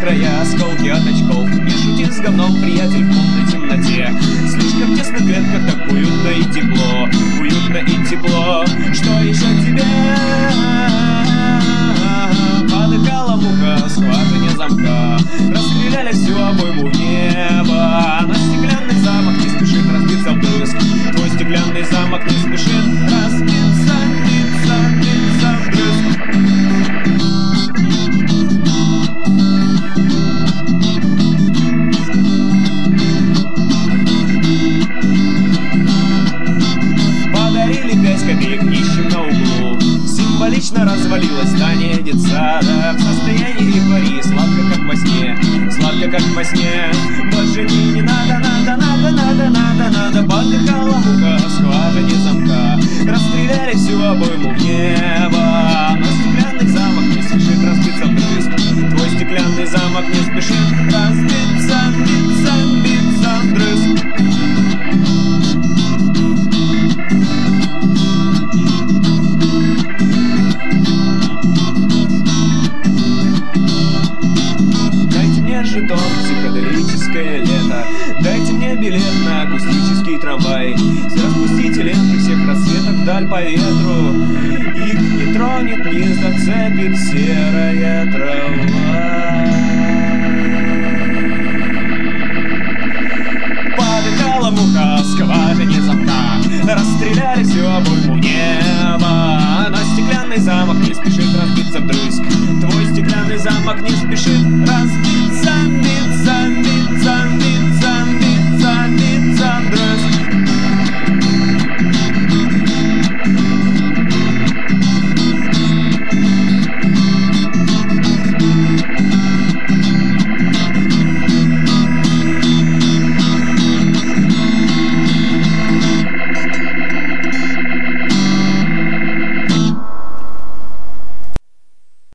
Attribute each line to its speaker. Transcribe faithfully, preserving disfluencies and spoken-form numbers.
Speaker 1: края, осколки от очков. Не шути с говном, приятель, в полной темноте. Слишком тесно в клетках, так уютно и тепло. Уютно и тепло. Что еще тебе? Подыхала муха, скважине замка. Расстреляли всю обойму в небо. Но стеклянный замок не спешит разбиться вдрызг. Твой стеклянный замок не спешит разбиться, биться, биться вдрызг. Подарили пять копеек нищим на углу. Символично развалилось здание детсада. В состоянии эйфории, сладко как во сне. Сладко как во сне. Больше не, не надо, надо, надо, надо, надо, надо. Подыхала муха в скважине замка. Расстреляли всю обойму в небо. Но стеклянный замок не спешит разбиться вдрызг. Твой стеклянный замок не спешит разбиться, биться, биться вдрызг. Жетон, психоделическое лето. Дайте мне билет на акустический трамвай. Распустите ленты всех рассветов вдаль по ветру. Их не тронет, не зацепит серая трава. Подыхала муха в скважине замка. Расстреляли всю обойму в небо. Но стеклянный замок не спешит разбиться вдрызг. Твой стеклянный замок не спешит разбиться.